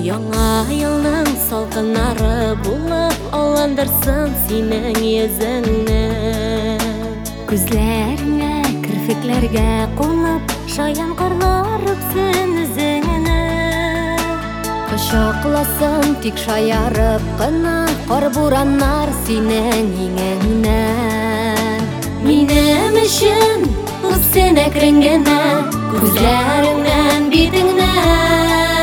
Яңа елның салкыннары булып аландырсын синең йөзеңне. Күзләреңә кирфекләргә кунып, шаян карлар үпсен үзеңне. Кочакласын тик шаярып кына, кар бураннар синең иңеңне. Минем өчен үпсен әкрен генә, күзләреңнән битеңнән.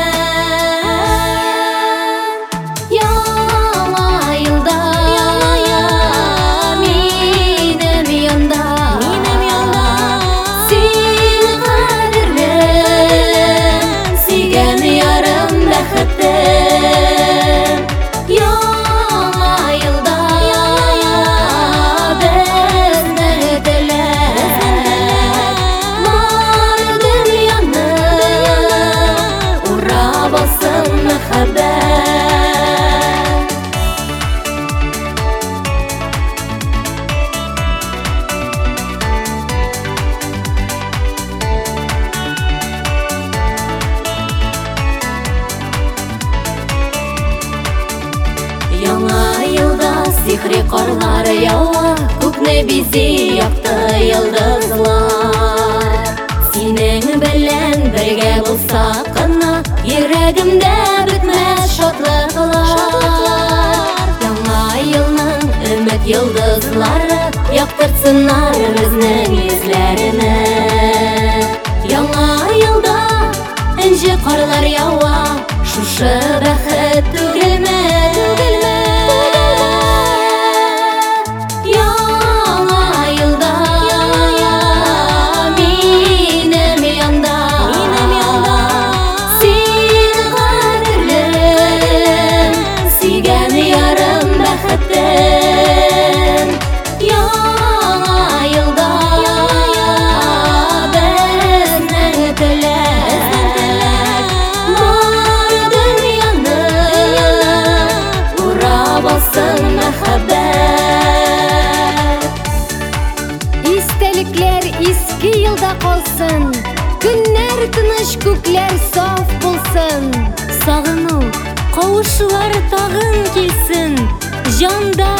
Яңа елда сихри карлар ява, күкне бизи якты йолдызлар. Синең белән бергә булсак кына, йөрәгемдә бетмәс шатлыклар. Яңа елның өмет йолдызлары яктыртсыннар безнең йөзләрне. Яңа елда энҗе карлар ява, шушы бәхет түгелме? Истәлекләр иске елда калсын, көннәр тыныч, күкләр саф булсын. Сагыну, кавышулар тагын килсен, җанда